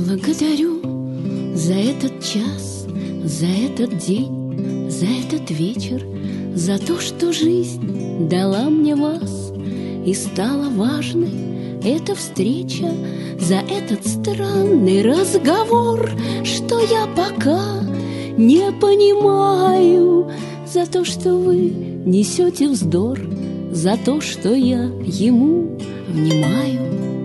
Благодарю за этот час, за этот день, за этот вечер, за то, что жизнь дала мне вас, и стала важной эта встреча, за этот странный разговор, что я пока не понимаю, за то, что вы несете вздор, за то, что я ему внимаю.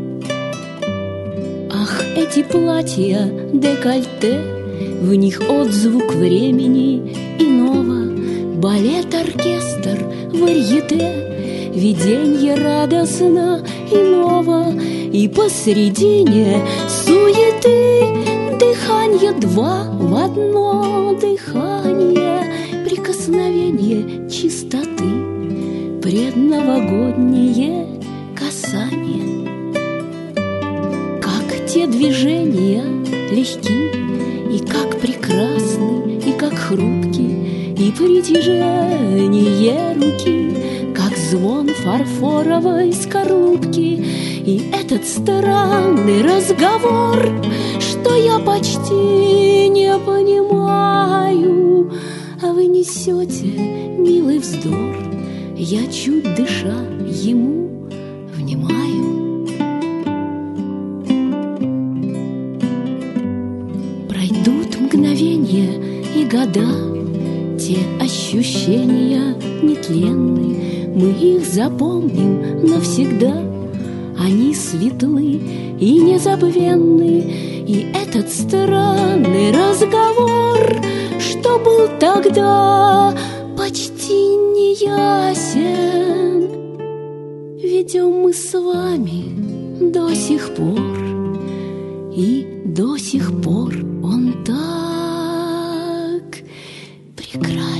Ах, эти платья декольте, в них отзвук времени иного, балет-оркестр, варьете, виденье радостно иного, и посредине суеты дыханье два в одно дыхание, прикосновение чистоты, предновогоднее касание. Как те движения легки, и как прекрасны, и как хрупки, и притяжение руки, как звон фарфоровой скорлупки, и этот странный разговор, что я почти не понимаю, а вы несете милый вздор, я чуть дыша ему внимаю. Пройдут мгновенья и года, те ощущения нетленны, мы их запомним навсегда. Они светлы и незабвенны, и этот странный разговор, что был тогда, почти неясен. Ведем мы с вами до сих пор, и до сих пор он так прекрасен.